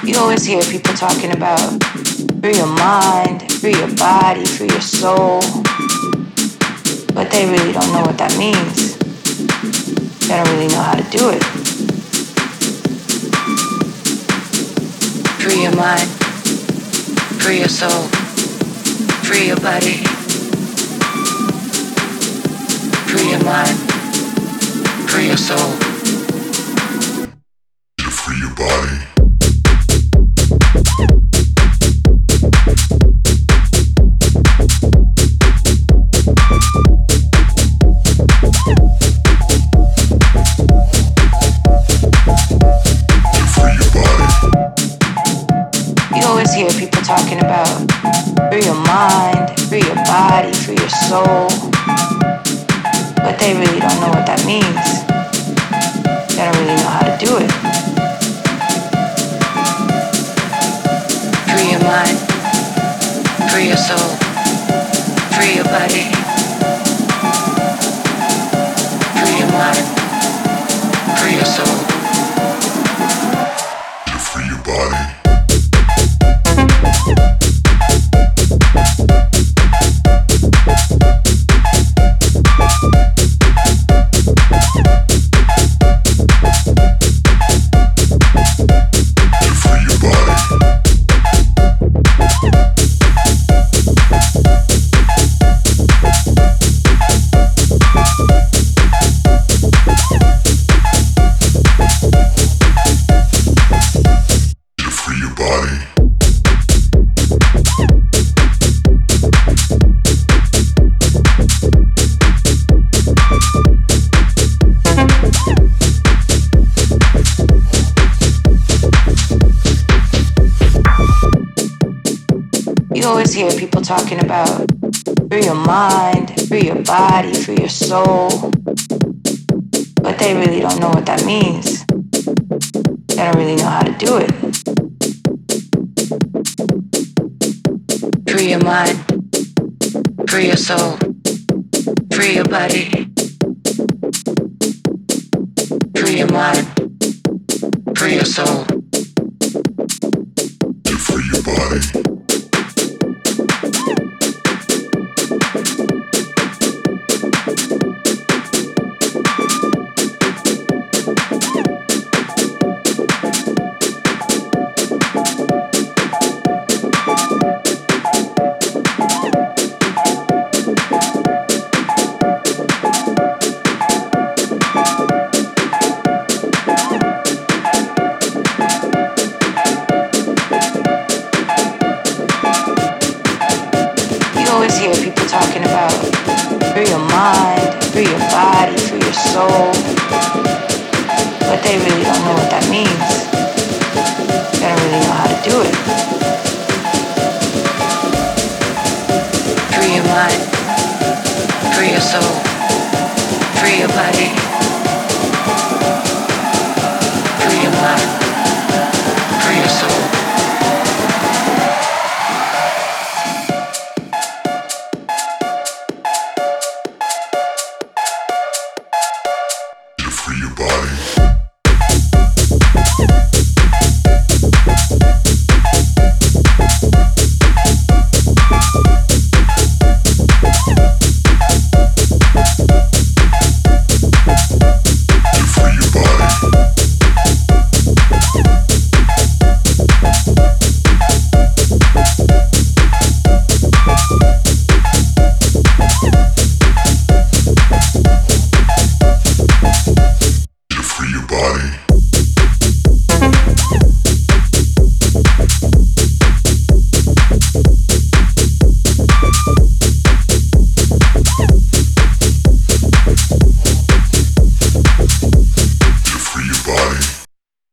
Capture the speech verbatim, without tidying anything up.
You always hear people talking about free your mind, free your body, free your soul, but they really don't know what that means. They don't really know how to do it. Free your mind, free your soul, free your body, free your mind, free your soul. Free your body. Hear people talking about free your mind, free your body, free your soul, but they really don't know what that means. They don't really know how to do it. Free your mind, free your soul, free your body, free your mind, free your soul. Free your body. You always hear people talking about free your mind, free your body, free your soul, but they really don't know what that means. They don't really know how to do it. Free your mind, free your soul, free your body, free your mind, free your soul. Free your body. Hear people talking about free your mind, free your body, free your soul, but they really don't know what that